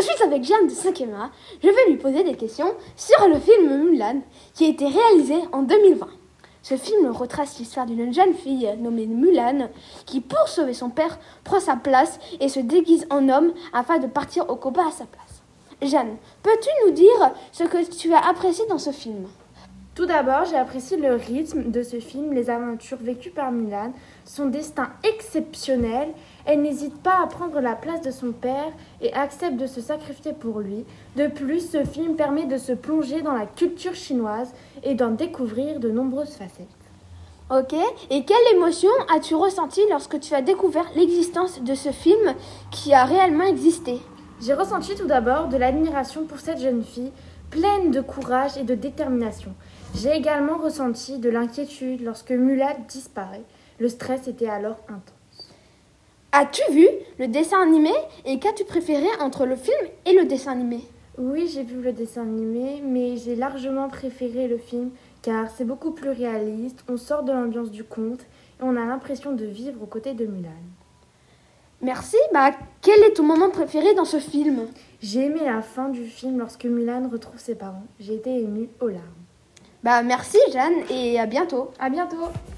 suis avec Jeanne de 5e A. Je vais lui poser des questions sur le film Mulan qui a été réalisé en 2020. Ce film retrace l'histoire d'une jeune fille nommée Mulan qui, pour sauver son père, prend sa place et se déguise en homme afin de partir au combat à sa place. Jeanne, peux-tu nous dire ce que tu as apprécié dans ce film ? Tout d'abord, j'ai apprécié le rythme de ce film, les aventures vécues par Mulan, son destin exceptionnel. Elle n'hésite pas à prendre la place de son père et accepte de se sacrifier pour lui. De plus, ce film permet de se plonger dans la culture chinoise et d'en découvrir de nombreuses facettes. Ok, et quelle émotion as-tu ressenti lorsque tu as découvert l'existence de ce film qui a réellement existé ? J'ai ressenti tout d'abord de l'admiration pour cette jeune fille, pleine de courage et de détermination. J'ai également ressenti de l'inquiétude lorsque Mulan disparaît. Le stress était alors intense. As-tu vu le dessin animé et qu'as-tu préféré entre le film et le dessin animé ? Oui, j'ai vu le dessin animé, mais j'ai largement préféré le film car c'est beaucoup plus réaliste, on sort de l'ambiance du conte et on a l'impression de vivre aux côtés de Mulan. Merci, quel est ton moment préféré dans ce film ? J'ai aimé la fin du film lorsque Mulan retrouve ses parents. J'ai été émue aux larmes. Merci Jeanne et à bientôt. À bientôt.